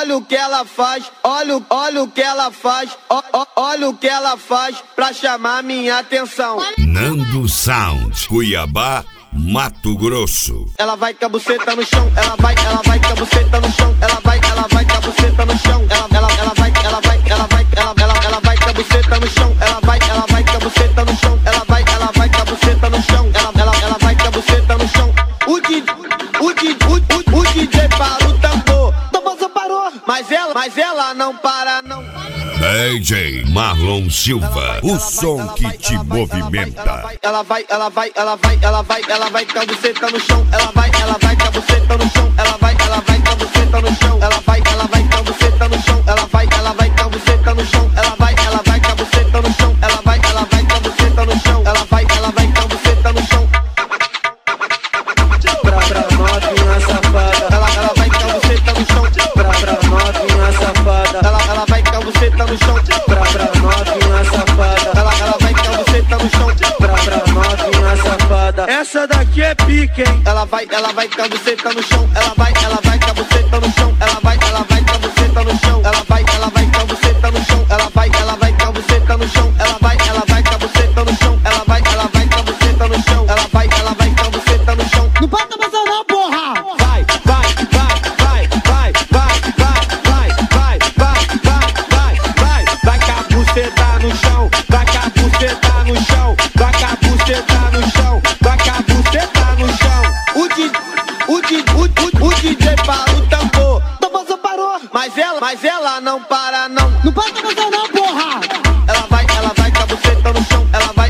olha o que ela faz, olha o que ela faz, olha o que ela faz pra chamar minha atenção. Nando Sound, Cuiabá, Mato Grosso. Ela vai com a buceta no chão, ela vai com a buceta no chão, ela vai com a buceta no chão, ela vai com a buceta no chão, ela vai com a buceta no chão, ela vai com a buceta no chão, ela vai com a buceta no chão. O DJ para o tambor, Toboso parou, mas ela não para não. DJ Marlon Silva, o som que te movimenta. Ela vai com a buceta no chão, ela vai com a buceta no chão, ela vai com a buceta no chão, ela vai com a buceta no chão, ela vai com a buceta no chão, ela vai com a buceta no chão, ela vai com a buceta no chão, ela vai com a buceta no chão. Pra novinha safada, ela vai com a buceta no chão, pra novinha safada, ela vai com a buceta no chão, pra novinha safada, ela vai com a buceta no chão, pra novinha safada. Essa daqui é pique, hein? Ela vai com a buceta no chão, ela vai com a buceta no chão, ela vai com a buceta no chão, ela vai com a buceta no chão, ela vai com a buceta no chão, ela vai com a buceta no chão, ela vai com a buceta no chão, ela vai com a buceta no chão. Não bota mais não, porra! Vai com a buceta no chão, vai com a buceta no chão, vai com a buceta no chão, vai com a buceta no chão. O DJ para o tambor, Toboso parou, mas ela não para não. Não bota mais não, porra! Ela vai com a buceta no chão, ela vai